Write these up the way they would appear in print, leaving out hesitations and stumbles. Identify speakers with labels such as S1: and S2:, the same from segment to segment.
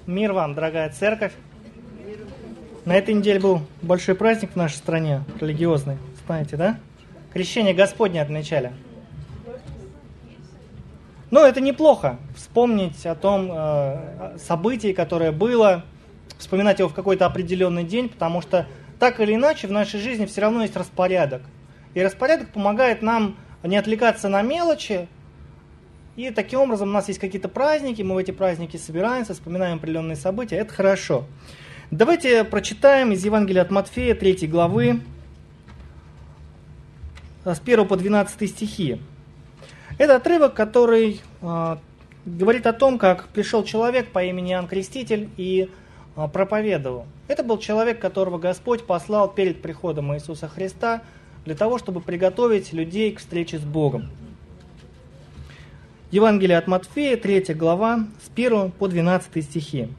S1: Мир вам, дорогая церковь. На этой неделе был большой праздник в нашей стране, религиозный, знаете, да? Крещение Господне отмечали. Но это неплохо, вспомнить о том событии, которое было, вспоминать его в какой-то определенный день, потому что так или иначе в нашей жизни все равно есть распорядок. И распорядок помогает нам не отвлекаться на мелочи. И таким образом у нас есть какие-то праздники, мы в эти праздники собираемся, вспоминаем определенные события, это хорошо. Давайте прочитаем из Евангелия от Матфея, 3 главы, с 1 по 12 стихи. Это отрывок, который говорит о том, как пришел человек по имени Иоанн Креститель и проповедовал. Это был человек, которого Господь послал перед приходом Иисуса Христа для того, чтобы приготовить людей к встрече с Богом. Евангелие от Матфея, 3 глава, с 1 по 12 стихи.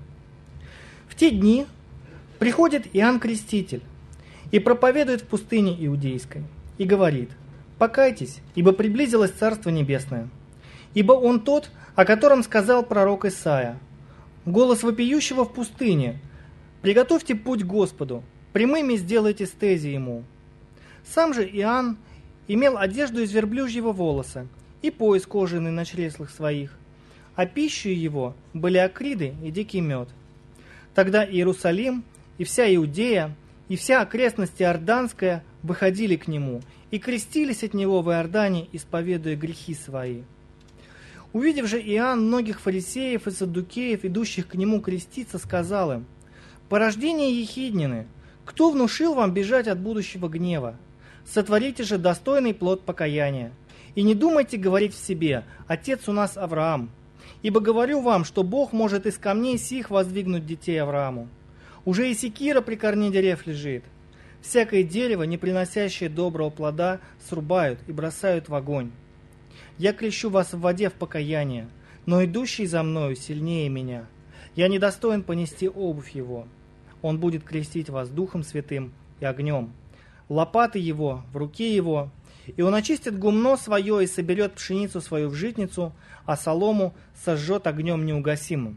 S1: «В те дни приходит Иоанн Креститель и проповедует в пустыне Иудейской, и говорит: покайтесь, ибо приблизилось Царство Небесное. Ибо он тот, о котором сказал пророк Исаия: голос вопиющего в пустыне, приготовьте путь Господу, прямыми сделайте стези ему. Сам же Иоанн имел одежду из верблюжьего волоса и пояс кожаный на чреслах своих, а пищей его были акриды и дикий мед. Тогда Иерусалим и вся Иудея и вся окрестность Иорданская выходили к нему и крестились от него в Иордане, исповедуя грехи свои. Увидев же Иоанн многих фарисеев и саддукеев, идущих к нему креститься, сказал им: порождение ехиднины, кто внушил вам бежать от будущего гнева? Сотворите же достойный плод покаяния. И не думайте говорить в себе: отец у нас Авраам. Ибо говорю вам, что Бог может из камней сих воздвигнуть детей Аврааму. Уже и секира при корне дерев лежит. Всякое дерево, не приносящее доброго плода, срубают и бросают в огонь. Я крещу вас в воде в покаяние, но идущий за мною сильнее меня. Я недостоин понести обувь его. Он будет крестить вас Духом Святым и огнем. Лопаты его в руке его, и он очистит гумно свое и соберет пшеницу свою в житницу, а солому сожжет огнем неугасимым».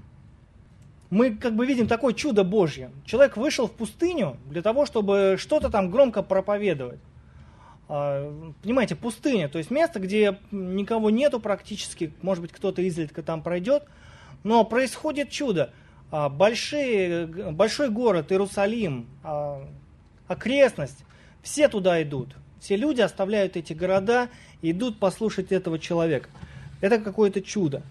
S1: Мы видим такое чудо Божье. Человек вышел в пустыню для того, чтобы что-то там громко проповедовать. Понимаете, пустыня, то есть место, где никого нету практически, может быть, кто-то изредка там пройдет, но происходит чудо. Большой город, Иерусалим, окрестность, все туда идут. Все люди оставляют эти города и идут послушать этого человека. Это какое-то чудо.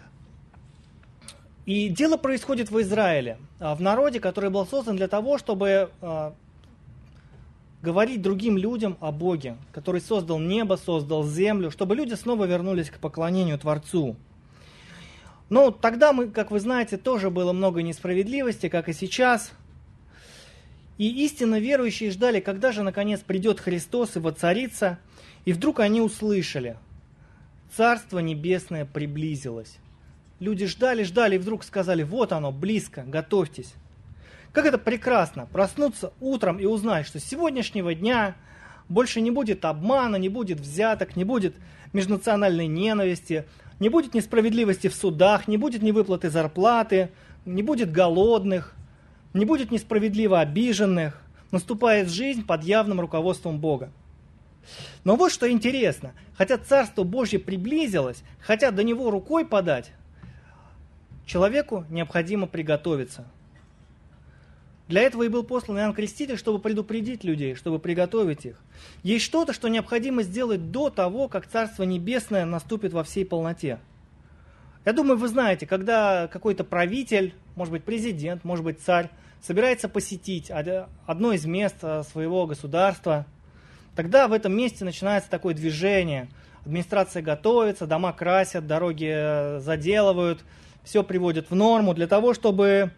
S1: И дело происходит в Израиле, в народе, который был создан для того, чтобы говорить другим людям о Боге, который создал небо, создал землю, чтобы люди снова вернулись к поклонению Творцу. Но тогда, как вы знаете, тоже было много несправедливости, как и сейчас. И истинно верующие ждали, когда же наконец придет Христос и воцарится. И вдруг они услышали: Царство Небесное приблизилось. Люди ждали, и вдруг сказали: вот оно, близко, готовьтесь. Как это прекрасно, проснуться утром и узнать, что с сегодняшнего дня больше не будет обмана, не будет взяток, не будет межнациональной ненависти, не будет несправедливости в судах, не будет невыплаты зарплаты, не будет голодных, не будет несправедливо обиженных. Наступает жизнь под явным руководством Бога. Но вот что интересно, хотя Царство Божье приблизилось, хотя до него рукой подать, человеку необходимо приготовиться. Для этого и был послан Иоанн Креститель, чтобы предупредить людей, чтобы приготовить их. Есть что-то, что необходимо сделать до того, как Царство Небесное наступит во всей полноте. Я думаю, вы знаете, когда какой-то правитель, может быть президент, может быть царь, собирается посетить одно из мест своего государства, тогда в этом месте начинается такое движение. Администрация готовится, дома красят, дороги заделывают, все приводят в норму для того, чтобы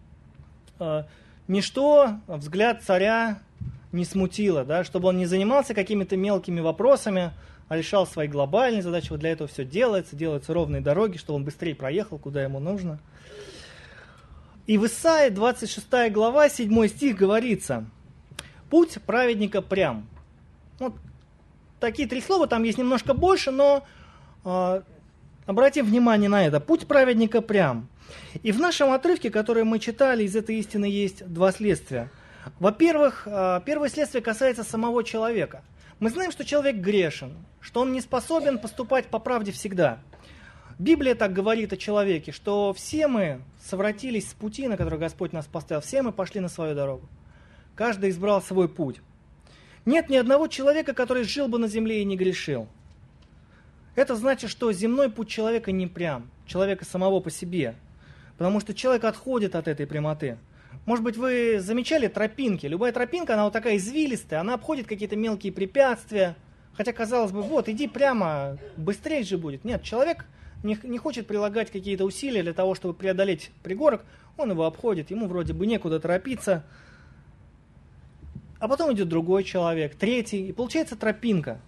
S1: ничто взгляд царя не смутило, да, чтобы он не занимался какими-то мелкими вопросами, а решал свои глобальные задачи. Вот для этого все делаются ровные дороги, чтобы он быстрее проехал, куда ему нужно. И в Исаии 26 глава, 7 стих говорится: «Путь праведника прям». Вот такие 3 слова, там есть немножко больше, но обратим внимание на это. «Путь праведника прям». И в нашем отрывке, который мы читали, из этой истины есть два следствия. Во-первых, первое следствие касается самого человека. Мы знаем, что человек грешен, что он не способен поступать по правде всегда. Библия так говорит о человеке, что все мы совратились с пути, на который Господь нас поставил, все мы пошли на свою дорогу. Каждый избрал свой путь. Нет ни одного человека, который жил бы на земле и не грешил. Это значит, что земной путь человека не прям, человека самого по себе, потому что человек отходит от этой прямоты. Может быть, вы замечали тропинки? Любая тропинка, она вот такая извилистая, она обходит какие-то мелкие препятствия. Хотя, казалось бы, вот, иди прямо, быстрее же будет. Нет, человек не хочет прилагать какие-то усилия для того, чтобы преодолеть пригорок. Он его обходит, ему вроде бы некуда торопиться. А потом идет другой человек, третий, и получается тропинка.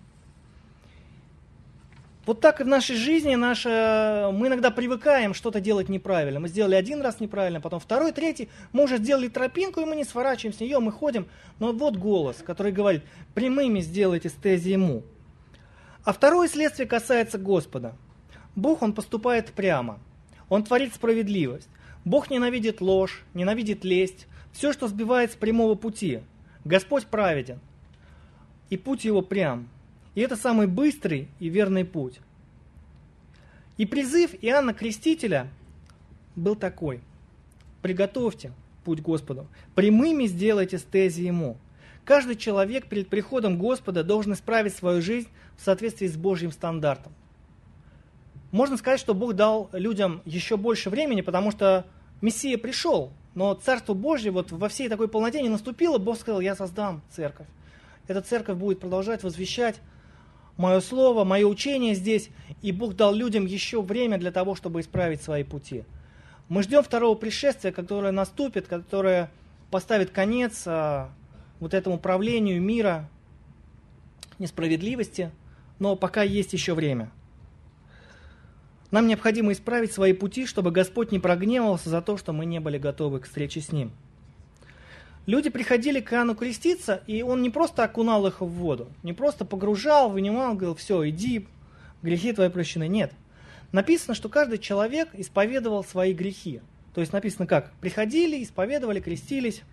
S1: Вот так и в нашей жизни мы иногда привыкаем что-то делать неправильно. Мы сделали один раз неправильно, потом второй, третий. Мы уже сделали тропинку, и мы не сворачиваем с нее, мы ходим. Но вот голос, который говорит: прямыми сделайте стези ему. А второе следствие касается Господа. Бог, Он поступает прямо. Он творит справедливость. Бог ненавидит ложь, ненавидит лесть. Все, что сбивает с прямого пути. Господь праведен. И путь Его прям. И это самый быстрый и верный путь. И призыв Иоанна Крестителя был такой: приготовьте путь Господу, прямыми сделайте стези Ему. Каждый человек перед приходом Господа должен исправить свою жизнь в соответствии с Божьим стандартом. Можно сказать, что Бог дал людям еще больше времени, потому что Мессия пришел, но Царство Божье вот во всей такой полноте не наступило. Бог сказал: я создам церковь. Эта церковь будет продолжать возвещать мое слово, мое учение здесь, и Бог дал людям еще время для того, чтобы исправить свои пути. Мы ждем второго пришествия, которое наступит, которое поставит конец вот этому правлению мира, несправедливости, но пока есть еще время. Нам необходимо исправить свои пути, чтобы Господь не прогневался за то, что мы не были готовы к встрече с Ним. Люди приходили к Иоанну креститься, и он не просто окунал их в воду, не просто погружал, вынимал, говорил: все, иди, грехи твои прощены. Нет. Написано, что каждый человек исповедовал свои грехи. То есть написано как? Приходили, исповедовали, крестились.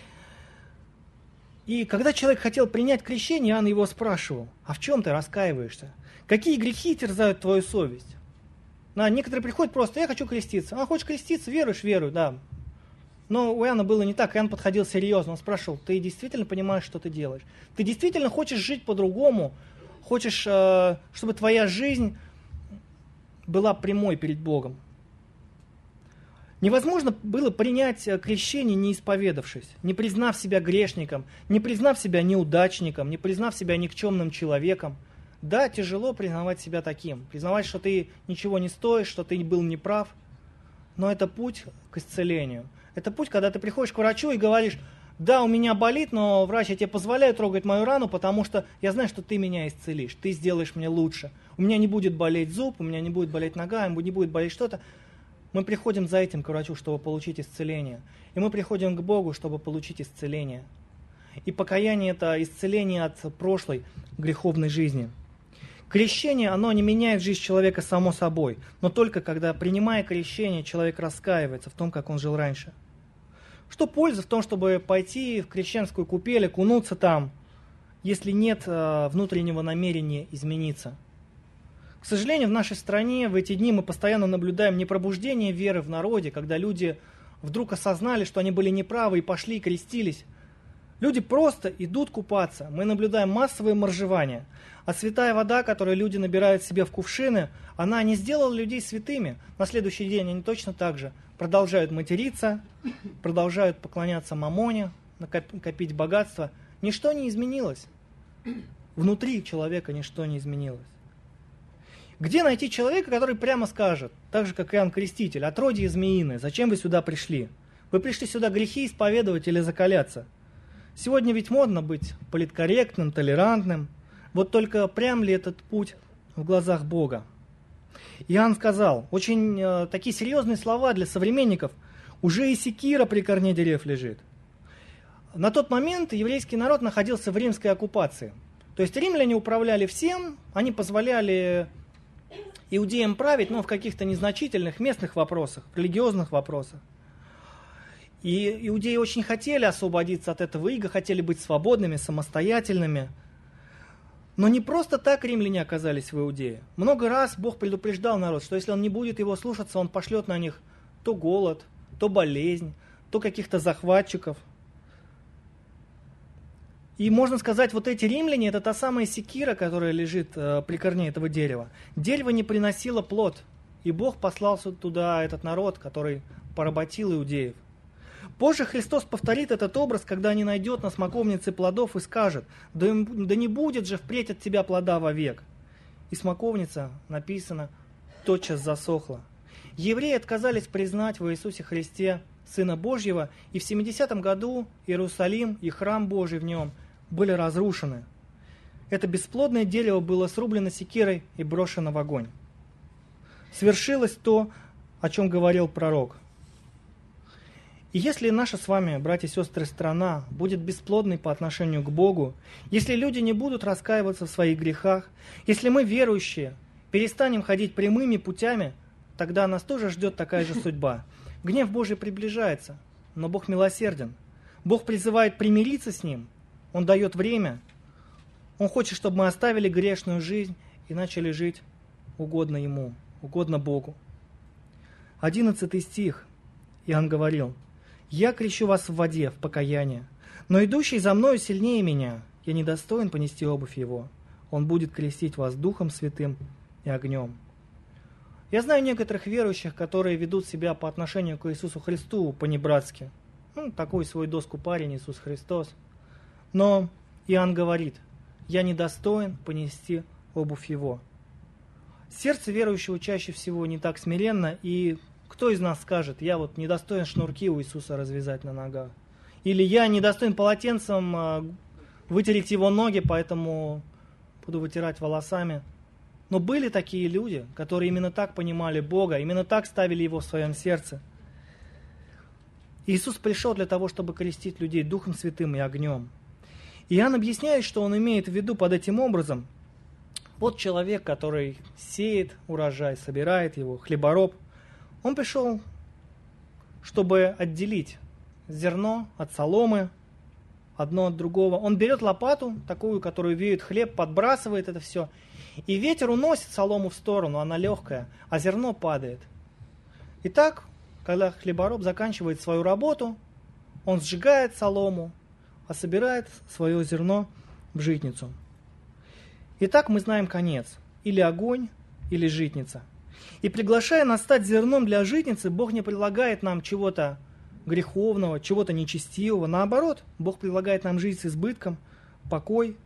S1: И когда человек хотел принять крещение, Иоанн его спрашивал: а в чем ты раскаиваешься? Какие грехи терзают твою совесть? Некоторые приходят просто: я хочу креститься. А хочешь креститься? Веруешь? Верую, да. Но у Иоанна было не так. Иоанн подходил серьезно. Он спрашивал: ты действительно понимаешь, что ты делаешь? Ты действительно хочешь жить по-другому? Хочешь, чтобы твоя жизнь была прямой перед Богом? Невозможно было принять крещение, не исповедавшись, не признав себя грешником, не признав себя неудачником, не признав себя никчемным человеком. Да, тяжело признавать себя таким, признавать, что ты ничего не стоишь, что ты был неправ, но это путь к исцелению. Это путь, когда ты приходишь к врачу и говоришь: да, у меня болит, но врач, я тебе позволяю трогать мою рану, потому что я знаю, что ты меня исцелишь, ты сделаешь мне лучше. У меня не будет болеть зуб, у меня не будет болеть нога, не будет болеть что-то. Мы приходим за этим к врачу, чтобы получить исцеление. И мы приходим к Богу, чтобы получить исцеление. И покаяние – это исцеление от прошлой греховной жизни. Крещение, оно не меняет жизнь человека само собой, но только когда, принимая крещение, человек раскаивается в том, как он жил раньше. Что польза в том, чтобы пойти в крещенскую купель, окунуться там, если нет внутреннего намерения измениться? К сожалению, в нашей стране в эти дни мы постоянно наблюдаем не пробуждение веры в народе, когда люди вдруг осознали, что они были неправы и пошли, крестились. Люди просто идут купаться. Мы наблюдаем массовое моржевание. А святая вода, которую люди набирают себе в кувшины, она не сделала людей святыми. На следующий день они точно так же продолжают материться, продолжают поклоняться мамоне, копить богатство. Ничто не изменилось. Внутри человека ничто не изменилось. Где найти человека, который прямо скажет, так же, как Иоанн Креститель: отродье змеиное, зачем вы сюда пришли? Вы пришли сюда грехи исповедовать или закаляться? Сегодня ведь модно быть политкорректным, толерантным. Вот только прям ли этот путь в глазах Бога? Иоанн сказал очень такие серьезные слова для современников: уже и секира при корне дерев лежит. На тот момент еврейский народ находился в римской оккупации. То есть римляне управляли всем, они позволяли иудеям править, но в каких-то незначительных местных вопросах, религиозных вопросах. И иудеи очень хотели освободиться от этого ига, хотели быть свободными, самостоятельными. Но не просто так римляне оказались в Иудее. Много раз Бог предупреждал народ, что если он не будет его слушаться, он пошлет на них то голод, то болезнь, то каких-то захватчиков. И можно сказать, вот эти римляне, это та самая секира, которая лежит при корне этого дерева. Дерево не приносило плод, и Бог послал туда этот народ, который поработил иудеев. Позже Христос повторит этот образ, когда не найдет на смоковнице плодов и скажет: да не будет же впредь от тебя плода вовек. И смоковница, написано, тотчас засохла. Евреи отказались признать в Иисусе Христе Сына Божьего, и в 70-м году Иерусалим и храм Божий в нем были разрушены. Это бесплодное дерево было срублено секирой и брошено в огонь. Свершилось то, о чем говорил пророк. И если наша с вами, братья и сестры, страна будет бесплодной по отношению к Богу, если люди не будут раскаиваться в своих грехах, если мы, верующие, перестанем ходить прямыми путями, тогда нас тоже ждет такая же судьба. Гнев Божий приближается, но Бог милосерден. Бог призывает примириться с Ним, Он дает время. Он хочет, чтобы мы оставили грешную жизнь и начали жить угодно Ему, угодно Богу. 11 стих. Иоанн говорил: «Я крещу вас в воде, в покаяние, но идущий за мною сильнее меня, я недостоин понести обувь его. Он будет крестить вас Духом Святым и огнем». Я знаю некоторых верующих, которые ведут себя по отношению к Иисусу Христу понебратски. Такой свой доску парень Иисус Христос. Но Иоанн говорит: «Я недостоин понести обувь его». Сердце верующего чаще всего не так смиренно, и кто из нас скажет: я вот недостоин шнурки у Иисуса развязать на ногах? Или я недостоин полотенцем вытереть его ноги, поэтому буду вытирать волосами? Но были такие люди, которые именно так понимали Бога, именно так ставили Его в своем сердце. Иисус пришел для того, чтобы крестить людей Духом Святым и огнем. Иоанн объясняет, что он имеет в виду под этим образом. Вот человек, который сеет урожай, собирает его, хлебороб. Он пришел, чтобы отделить зерно от соломы, одно от другого. Он берет лопату, такую, которую веет хлеб, подбрасывает это все. И ветер уносит солому в сторону, она легкая, а зерно падает. Итак, когда хлебороб заканчивает свою работу, он сжигает солому, а собирает свое зерно в житницу. Итак, мы знаем конец. Или огонь, или житница. И приглашая нас стать зерном для житницы, Бог не предлагает нам чего-то греховного, чего-то нечестивого. Наоборот, Бог предлагает нам жить с избытком, покой.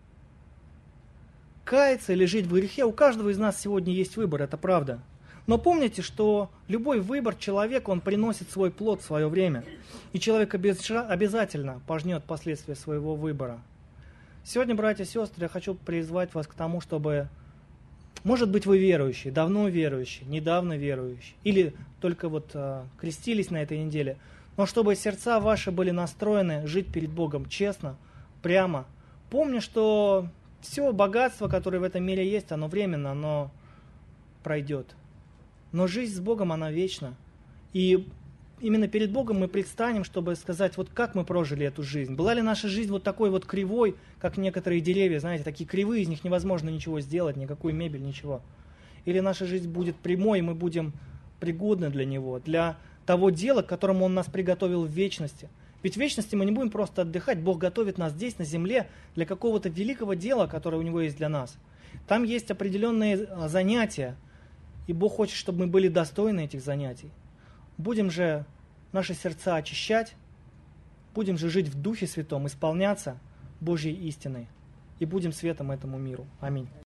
S1: Каяться или жить в грехе у каждого из нас сегодня есть выбор, это правда. Но помните, что любой выбор человека, он приносит свой плод в свое время. И человек обязательно пожнет последствия своего выбора. Сегодня, братья и сестры, я хочу призвать вас к тому, чтобы, может быть, вы верующие, давно верующие, недавно верующие, или только крестились на этой неделе, но чтобы сердца ваши были настроены жить перед Богом честно, прямо, помня, что все богатство, которое в этом мире есть, оно временно, оно пройдет. Но жизнь с Богом, она вечна. И именно перед Богом мы предстанем, чтобы сказать, вот как мы прожили эту жизнь. Была ли наша жизнь вот такой вот кривой, как некоторые деревья, знаете, такие кривые, из них невозможно ничего сделать, никакую мебель, ничего. Или наша жизнь будет прямой, и мы будем пригодны для Него, для того дела, к которому Он нас приготовил в вечности. Ведь в вечности мы не будем просто отдыхать, Бог готовит нас здесь, на земле, для какого-то великого дела, которое у Него есть для нас. Там есть определенные занятия, и Бог хочет, чтобы мы были достойны этих занятий. Будем же наши сердца очищать, будем же жить в Духе Святом, исполняться Божьей истиной, и будем светом этому миру. Аминь.